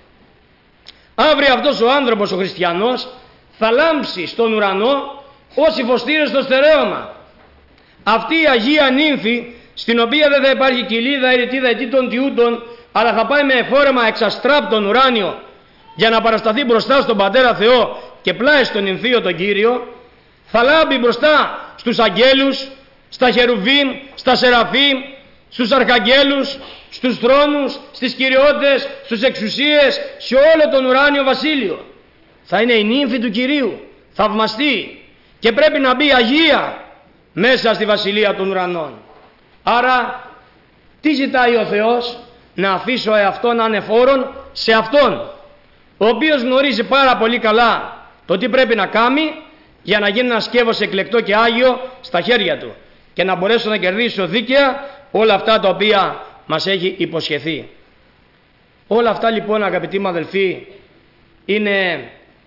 Αύριο αυτός ο άνθρωπος, ο χριστιανός, θα λάμψει στον ουρανό ως υφοστήρες στο στερέωμα. Αυτή η Αγία Νύμφη, στην οποία δεν θα υπάρχει κοιλίδα, ερετίδα, ετήτων τιούτων, αλλά θα πάει με εφόρεμα εξαστράπτον ουράνιο για να παρασταθεί μπροστά στον Πατέρα Θεό και πλάι στον νυμφίο τον Κύριο, θα λάμπει μπροστά στους αγγέλους, στα χερουβίμ, στα σεραφίμ, στους αρχαγγέλους, στους θρόνους, στις κυριότητες, στους εξουσίες, σε όλο τον ουράνιο βασίλειο. Θα είναι η νύμφη του Κυρίου, θαυμαστή, και πρέπει να μπει Αγία μέσα στη βασιλεία των ουρανών. Άρα τι ζητάει ο Θεός? Να αφήσω εαυτόν ανεφόρον σε Αυτόν, ο οποίος γνωρίζει πάρα πολύ καλά το τι πρέπει να κάνει για να γίνει ένα σκεύος εκλεκτό και άγιο στα χέρια του και να μπορέσω να κερδίσω δίκαια όλα αυτά τα οποία μας έχει υποσχεθεί. Όλα αυτά λοιπόν, αγαπητοί μου αδελφοί, είναι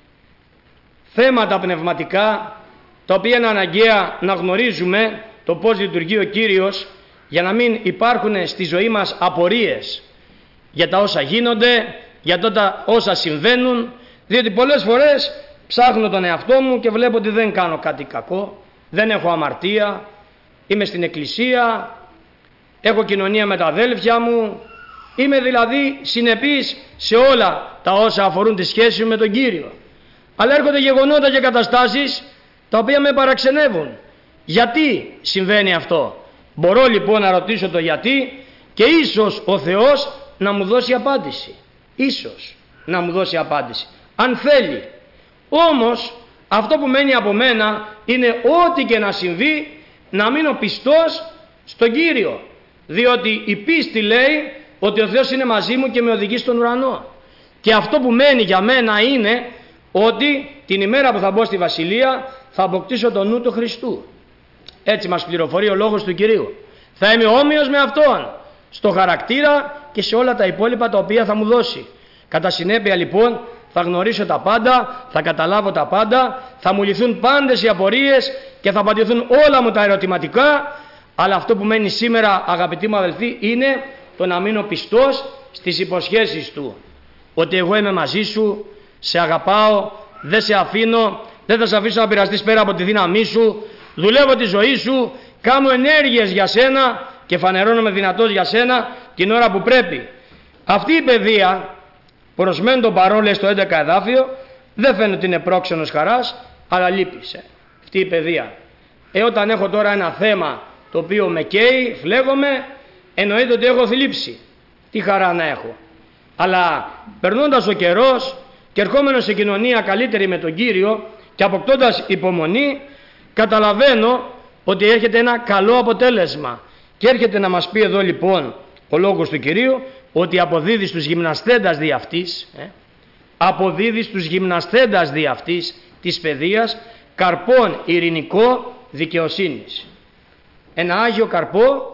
θέματα πνευματικά τα οποία είναι αναγκαία να γνωρίζουμε το πώς λειτουργεί ο Κύριος, για να μην υπάρχουν στη ζωή μας απορίες για τα όσα γίνονται, για τα όσα συμβαίνουν, διότι πολλές φορές ψάχνω τον εαυτό μου και βλέπω ότι δεν κάνω κάτι κακό, δεν έχω αμαρτία, είμαι στην εκκλησία, έχω κοινωνία με τα αδέλφια μου, είμαι δηλαδή συνεπής σε όλα τα όσα αφορούν τη σχέση μου με τον Κύριο. Αλλά έρχονται γεγονότα και καταστάσεις τα οποία με παραξενεύουν. Γιατί συμβαίνει αυτό? Μπορώ λοιπόν να ρωτήσω το γιατί και ίσως ο Θεός να μου δώσει απάντηση. Ίσως να μου δώσει απάντηση, αν θέλει. Όμως αυτό που μένει από μένα είναι ό,τι και να συμβεί να μείνω πιστός στον Κύριο, διότι η πίστη λέει ότι ο Θεός είναι μαζί μου και με οδηγεί στον ουρανό. Και αυτό που μένει για μένα είναι ότι την ημέρα που θα μπω στη Βασιλεία θα αποκτήσω το νου του Χριστού. Έτσι μας πληροφορεί ο λόγος του Κυρίου. Θα είμαι όμοιος με Αυτόν στο χαρακτήρα και σε όλα τα υπόλοιπα τα οποία θα μου δώσει. Κατά συνέπεια λοιπόν θα γνωρίσω τα πάντα, θα καταλάβω τα πάντα, θα μου λυθούν πάντες οι απορίες και θα απαντηθούν όλα μου τα ερωτηματικά. Αλλά αυτό που μένει σήμερα, αγαπητοί μου αδελφοί, είναι το να μείνω πιστός στις υποσχέσεις Του. Ότι εγώ είμαι μαζί σου, σε αγαπάω, δεν σε αφήνω, δεν θα σε αφήσω να πειραστείς πέρα από τη δύναμή σου, δουλεύω τη ζωή σου, κάνω ενέργειες για σένα και φανερώνομαι δυνατός για σένα την ώρα που πρέπει. Αυτή η παιδεία, προς μεν τον παρόν, λέει στο 11 εδάφιο, δεν φαίνεται ότι είναι πρόξενος χαράς, αλλά λύπησε αυτή η παιδεία. Όταν έχω τώρα ένα θέμα το οποίο με καίει, φλέγομαι, εννοείται ότι έχω θλίψει. Τι χαρά να έχω. Αλλά περνώντας ο καιρός και ερχόμενος σε κοινωνία καλύτερη με τον Κύριο και αποκτώντας υπομονή, καταλαβαίνω ότι έρχεται ένα καλό αποτέλεσμα. Και έρχεται να μας πει εδώ λοιπόν ο λόγος του Κυρίου ότι αποδίδει στους γυμναστέντας δι' αυτής, αποδίδει στους γυμναστέντας δι' αυτής της παιδείας καρπόν ειρηνικό δικαιοσύνης. Ένα άγιο καρπό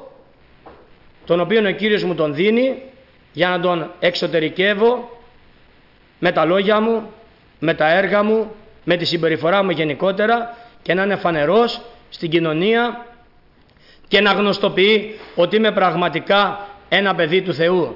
τον οποίο ο Κύριος μου τον δίνει για να τον εξωτερικεύω με τα λόγια μου, με τα έργα μου, με τη συμπεριφορά μου γενικότερα και να είναι φανερός στην κοινωνία και να γνωστοποιεί ότι είμαι πραγματικά ένα παιδί του Θεού.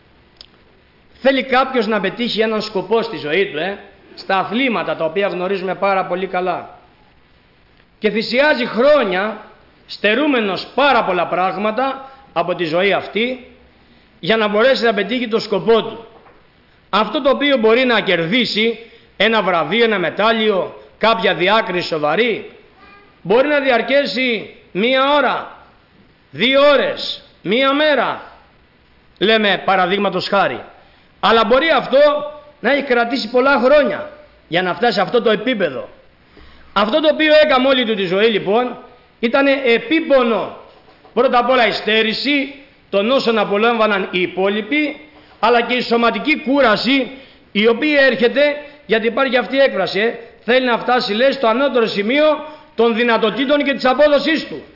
Θέλει κάποιος να πετύχει έναν σκοπό στη ζωή του, στα αθλήματα τα οποία γνωρίζουμε πάρα πολύ καλά, και θυσιάζει χρόνια στερούμενος πάρα πολλά πράγματα από τη ζωή αυτή για να μπορέσει να πετύχει το σκοπό του. Αυτό το οποίο μπορεί να κερδίσει ένα βραβείο, ένα μετάλλιο, κάποια διάκριση σοβαρή, μπορεί να διαρκέσει 1 ώρα, 2 ώρες, 1 μέρα, λέμε παραδείγματος χάρη. Αλλά μπορεί αυτό να έχει κρατήσει πολλά χρόνια για να φτάσει σε αυτό το επίπεδο. Αυτό το οποίο έκαμε όλη του τη ζωή λοιπόν ήταν επίπονο. Πρώτα απ' όλα η στέρηση των όσων απολάμβαναν οι υπόλοιποι, αλλά και η σωματική κούραση η οποία έρχεται, γιατί υπάρχει αυτή η έκφραση, θέλει να φτάσει λέει στο ανώτερο σημείο των δυνατοτήτων και της απόδοσής του.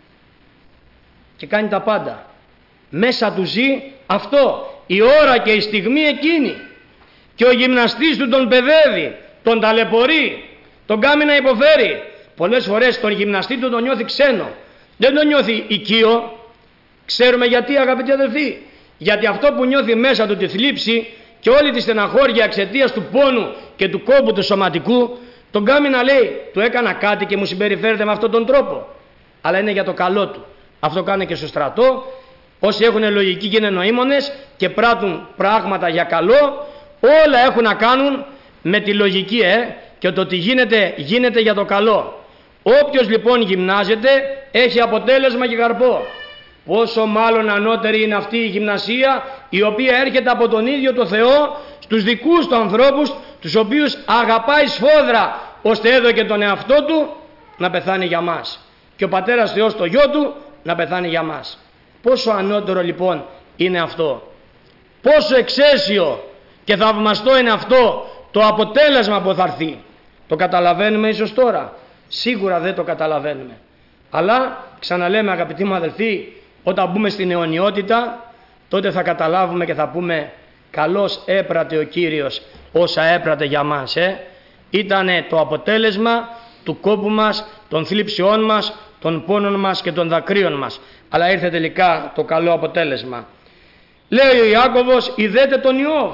Και κάνει τα πάντα. Μέσα του ζει αυτό, η ώρα και η στιγμή εκείνη. Και ο γυμναστής του τον παιδεύει, τον ταλαιπωρεί, τον κάνει να υποφέρει. Πολλές φορές τον γυμναστή του τον νιώθει ξένο. Δεν τον νιώθει οικείο, Ξέρουμε γιατί, αγαπητοί αδελφοί? Γιατί αυτό που νιώθει μέσα του τη θλίψη και όλη τη στεναχώρια εξαιτίας του πόνου και του κόμπου του σωματικού, τον κάνει να λέει, του έκανα κάτι και μου συμπεριφέρεται με αυτόν τον τρόπο. Αλλά είναι για το καλό του. Αυτό κάνει και στο στρατό. Όσοι έχουν λογική και είναι νοήμονες και πράττουν πράγματα για καλό, όλα έχουν να κάνουν με τη λογική, και το ότι γίνεται για το καλό. Όποιος λοιπόν γυμνάζεται έχει αποτέλεσμα και καρπό. Πόσο μάλλον ανώτερη είναι αυτή η γυμνασία, η οποία έρχεται από τον ίδιο το Θεό στους δικούς του ανθρώπους, τους οποίους αγαπάει σφόδρα, ώστε έδωκε τον εαυτό του να πεθάνει για μας. Και ο Πατέρας Θεός το γιο του να πεθάνει για μας. Πόσο ανώτερο λοιπόν είναι αυτό. Πόσο εξαίσιο και θαυμαστό είναι αυτό το αποτέλεσμα που θα έρθει. Το καταλαβαίνουμε ίσως τώρα? Σίγουρα δεν το καταλαβαίνουμε. Αλλά ξαναλέμε, αγαπητοί μου αδελφοί, όταν μπούμε στην αιωνιότητα, τότε θα καταλάβουμε και θα πούμε, καλώς έπρατε ο Κύριος όσα έπρατε για μας. Ήτανε το αποτέλεσμα του κόπου μας, των θλίψεών μας, των πόνων μας και των δακρύων μας. Αλλά ήρθε τελικά το καλό αποτέλεσμα. Λέει ο Ιάκωβος, ειδέτε τον Ιώβ.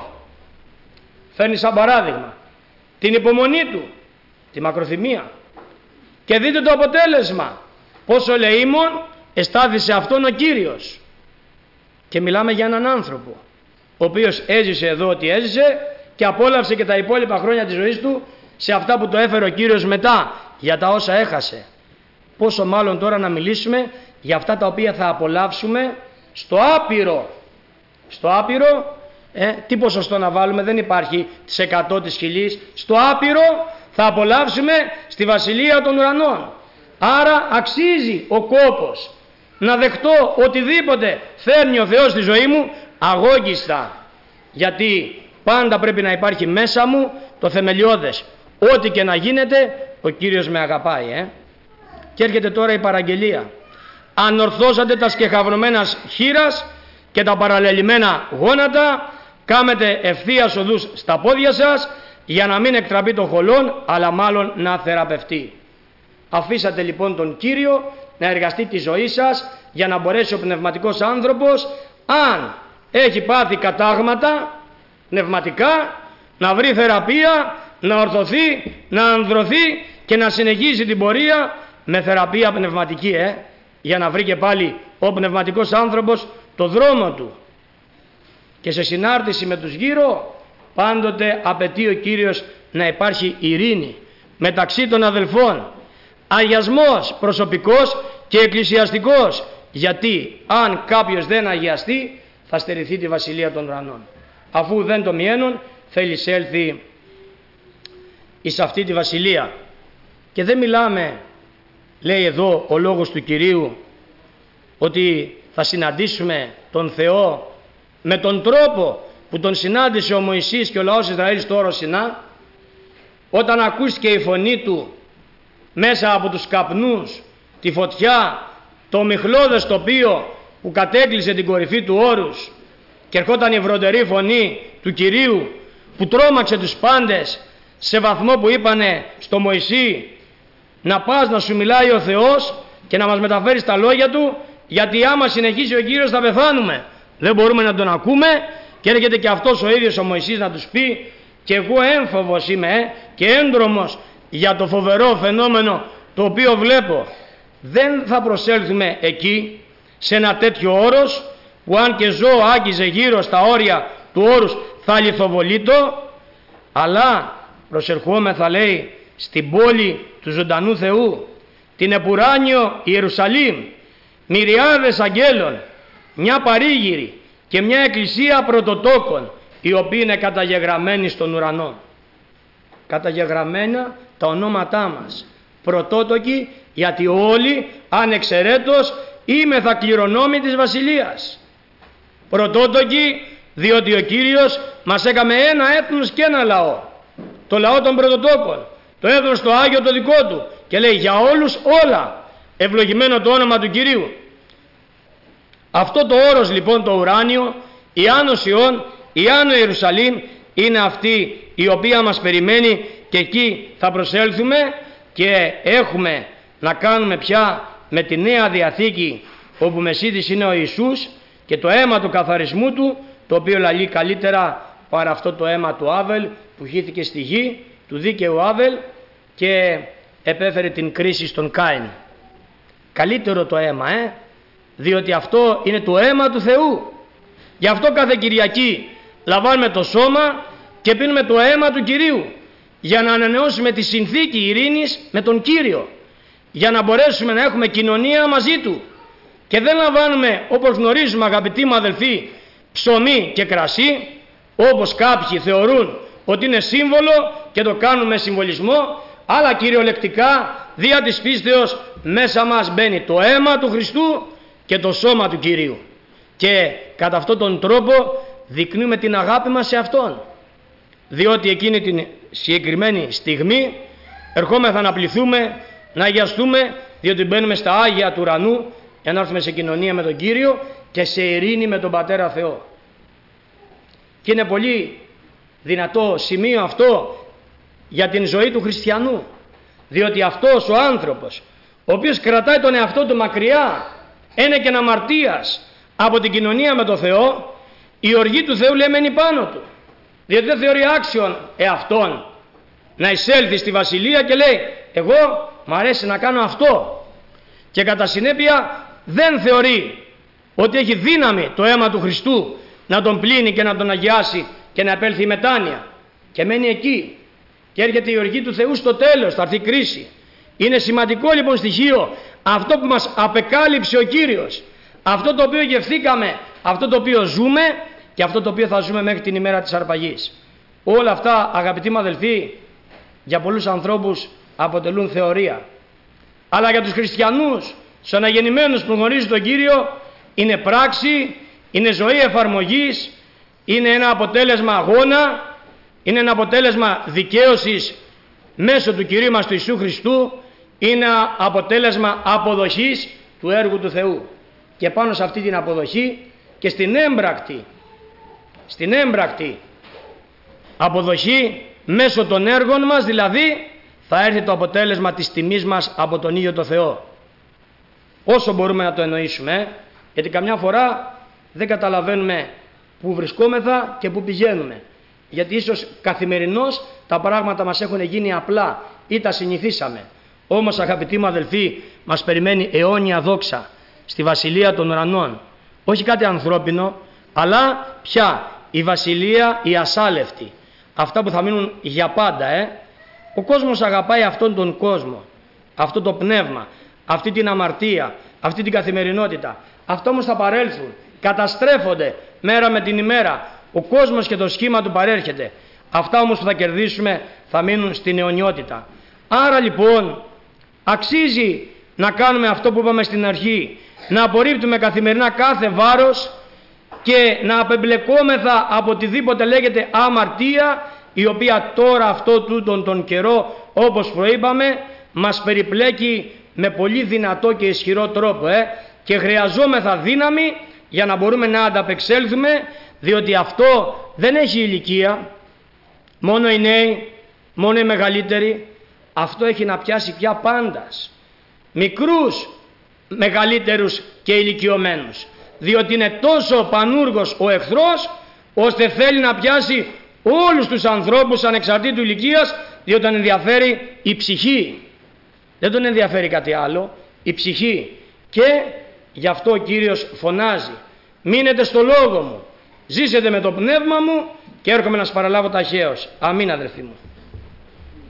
Φέρνει σαν παράδειγμα την υπομονή του, τη μακροθυμία. Και δείτε το αποτέλεσμα. Πόσο ελεήμων εστάθησε αυτόν ο Κύριος. Και μιλάμε για έναν άνθρωπο, ο οποίος έζησε εδώ ό,τι έζησε και απόλαυσε και τα υπόλοιπα χρόνια της ζωής του σε αυτά που το έφερε ο Κύριος μετά, για τα όσα έχασε. Πόσο μάλλον τώρα να μιλήσουμε για αυτά τα οποία θα απολαύσουμε στο άπειρο. Στο άπειρο, τι ποσοστό να βάλουμε, δεν υπάρχει τις 100 της χιλής. Στο άπειρο θα απολαύσουμε στη Βασιλεία των Ουρανών. Άρα αξίζει ο κόπος να δεχτώ οτιδήποτε φέρνει ο Θεός στη ζωή μου αγώγιστα. Γιατί πάντα πρέπει να υπάρχει μέσα μου το θεμελιώδες. Ό,τι και να γίνεται, ο Κύριος με αγαπάει. Και έρχεται τώρα η παραγγελία. Αν ορθώσατε τα σκεχαυρωμένα χείλας και τα παραλελειμμένα γόνατα, κάμετε ευθείας οδούς στα πόδια σας, για να μην εκτραπεί των χολών, αλλά μάλλον να θεραπευτεί. Αφήσατε λοιπόν τον Κύριο να εργαστεί τη ζωή σας, για να μπορέσει ο πνευματικός άνθρωπος, αν έχει πάθει κατάγματα πνευματικά, να βρει θεραπεία, να ορθωθεί, να ανδρωθεί και να συνεχίσει την πορεία με θεραπεία πνευματική, για να βρει και πάλι ο πνευματικός άνθρωπος το δρόμο του. Και σε συνάρτηση με τους γύρω, πάντοτε απαιτεί ο Κύριος να υπάρχει ειρήνη μεταξύ των αδελφών, αγιασμός προσωπικός και εκκλησιαστικός, γιατί αν κάποιος δεν αγιαστεί θα στερηθεί τη Βασιλεία των Ουρανών. Αφού δεν το μιένουν, θέλει έλθει εις αυτή τη Βασιλεία. Και δεν μιλάμε, λέει εδώ ο λόγος του Κυρίου, ότι θα συναντήσουμε τον Θεό με τον τρόπο που τον συνάντησε ο Μωυσής και ο λαός Ισραήλ στο όρος Σινά, όταν ακούστηκε η φωνή του μέσα από τους καπνούς, τη φωτιά, το μιχλώδες τοπίο που κατέκλυσε την κορυφή του όρους, και ερχόταν η βροντερή φωνή του Κυρίου που τρόμαξε τους πάντες, σε βαθμό που είπανε στο Μωυσή, να πας να σου μιλάει ο Θεός και να μας μεταφέρεις τα λόγια του, γιατί άμα συνεχίσει ο Κύριος θα πεθάνουμε, δεν μπορούμε να τον ακούμε. Και έρχεται και αυτός ο ίδιος ο Μωυσής να τους πει, και εγώ έμφοβος είμαι και έντρομος για το φοβερό φαινόμενο το οποίο βλέπω. Δεν θα προσέλθουμε εκεί σε ένα τέτοιο όρος, που αν και ζώο άγγιζε γύρω στα όρια του όρους θα λιθοβολείτο, αλλά προσερχόμεθα, λέει, στην πόλη του ζωντανού Θεού, την επουράνιο Ιερουσαλήμ, μυριάδες αγγέλων, μια παρήγυρη και μια εκκλησία πρωτοτόκων, οι οποίοι είναι καταγεγραμμένοι στον ουρανό. Καταγεγραμμένα τα ονόματά μας, πρωτότοκοι, γιατί όλοι ανεξαιρέτως είμεθα κληρονόμοι της Βασιλείας. Πρωτότοκοι, διότι ο Κύριος μας έκαμε ένα έθνος και ένα λαό, το λαό των πρωτοτόκων, το έθνος το Άγιο το δικό του, και λέει για όλους όλα, ευλογημένο το όνομα του Κυρίου. Αυτό το όρος λοιπόν το ουράνιο, η Άνω Σιών, η Άνω Ιερουσαλήμ, είναι αυτή η οποία μας περιμένει, και εκεί θα προσέλθουμε και έχουμε να κάνουμε πια με τη Νέα Διαθήκη όπου μεσίτης είναι ο Ιησούς και το αίμα του καθαρισμού του, το οποίο λαλεί καλύτερα παρά αυτό το αίμα του Άβελ που χύθηκε στη γη, του δίκαιου Άβελ, και επέφερε την κρίση στον Κάιν. Καλύτερο το αίμα, διότι αυτό είναι το αίμα του Θεού. Γι' αυτό κάθε Κυριακή λαμβάνουμε το σώμα και πίνουμε το αίμα του Κυρίου, για να ανανεώσουμε τη συνθήκη ειρήνης με τον Κύριο, για να μπορέσουμε να έχουμε κοινωνία μαζί Του. Και δεν λαμβάνουμε, όπως γνωρίζουμε αγαπητοί μου αδελφοί, ψωμί και κρασί, όπως κάποιοι θεωρούν ότι είναι σύμβολο και το κάνουμε συμβολισμό, αλλά κυριολεκτικά δια της πίστεως μέσα μας μπαίνει το αίμα του Χριστού και το σώμα του Κυρίου. Και κατά αυτόν τον τρόπο δεικνύουμε την αγάπη μας σε Αυτόν. Διότι εκείνη την συγκεκριμένη στιγμή ερχόμεθα να πληθούμε, να αγιαστούμε, διότι μπαίνουμε στα Άγια του ουρανού για να έρθουμε σε κοινωνία με τον Κύριο και σε ειρήνη με τον Πατέρα Θεό. Και είναι πολύ δυνατό σημείο αυτό για την ζωή του χριστιανού, διότι αυτός ο άνθρωπος ο οποίος κρατάει τον εαυτό του μακριά, ένεκεν αμαρτίας από την κοινωνία με τον Θεό, η οργή του Θεού μένει πάνω του, διότι δεν θεωρεί άξιον εαυτόν να εισέλθει στη βασιλεία και λέει εγώ μ' αρέσει να κάνω αυτό, και κατά συνέπεια δεν θεωρεί ότι έχει δύναμη το αίμα του Χριστού να τον πλύνει και να τον αγιάσει και να επέλθει η μετάνοια, και μένει εκεί. Και έρχεται η οργή του Θεού στο τέλος, θα έρθει η κρίση. Είναι σημαντικό λοιπόν στοιχείο αυτό που μας απεκάλυψε ο Κύριος, αυτό το οποίο γευθήκαμε, αυτό το οποίο ζούμε και αυτό το οποίο θα ζούμε μέχρι την ημέρα της αρπαγής. Όλα αυτά, αγαπητοί μου αδελφοί, για πολλούς ανθρώπους αποτελούν θεωρία, αλλά για τους χριστιανούς, τους αναγεννημένους που γνωρίζουν τον Κύριο, είναι πράξη, είναι ζωή εφαρμογής, είναι ένα αποτέλεσμα αγώνα, είναι ένα αποτέλεσμα δικαίωσης μέσω του Κυρίου μας του Ιησού Χριστού, είναι ένα αποτέλεσμα αποδοχής του έργου του Θεού. Και πάνω σε αυτή την αποδοχή και στην έμπρακτη αποδοχή μέσω των έργων μας, δηλαδή, θα έρθει το αποτέλεσμα της τιμής μας από τον ίδιο το Θεό. Όσο μπορούμε να το εννοήσουμε, γιατί καμιά φορά δεν καταλαβαίνουμε που βρισκόμεθα και που πηγαίνουμε, γιατί ίσως καθημερινώς τα πράγματα μας έχουν γίνει απλά ή τα συνηθίσαμε. Όμως αγαπητοί μου αδελφοί, μας περιμένει αιώνια δόξα στη βασιλεία των ουρανών, όχι κάτι ανθρώπινο, αλλά πια η βασιλεία η ασάλευτη, αυτά που θα μείνουν για πάντα. Ο κόσμος αγαπάει αυτόν τον κόσμο, αυτό το πνεύμα, αυτή την αμαρτία, αυτή την καθημερινότητα. Αυτά όμως θα παρέλθουν, καταστρέφονται μέρα με την ημέρα. Ο κόσμος και το σχήμα του παρέρχεται. Αυτά όμως που θα κερδίσουμε θα μείνουν στην αιωνιότητα. Άρα λοιπόν αξίζει να κάνουμε αυτό που είπαμε στην αρχή, να απορρίπτουμε καθημερινά κάθε βάρος και να απεμπλεκόμεθα από οτιδήποτε λέγεται αμαρτία, η οποία τώρα αυτό τούτον τον καιρό, όπως προείπαμε, μας περιπλέκει με πολύ δυνατό και ισχυρό τρόπο, και χρειαζόμεθα δύναμη για να μπορούμε να ανταπεξέλθουμε, διότι αυτό δεν έχει ηλικία, μόνο οι νέοι, μόνο οι μεγαλύτεροι, αυτό έχει να πιάσει πια πάντας, μικρούς, μεγαλύτερους και ηλικιωμένους, διότι είναι τόσο πανούργος ο εχθρός, ώστε θέλει να πιάσει όλους τους ανθρώπους ανεξαρτήτου ηλικίας, διότι τον ενδιαφέρει η ψυχή, δεν τον ενδιαφέρει κάτι άλλο, η ψυχή. Και γι' αυτό ο Κύριος φωνάζει, μείνετε στο λόγο μου, ζήσετε με το πνεύμα μου και έρχομαι να σας παραλάβω ταχαίως. Αμήν αδελφοί μου.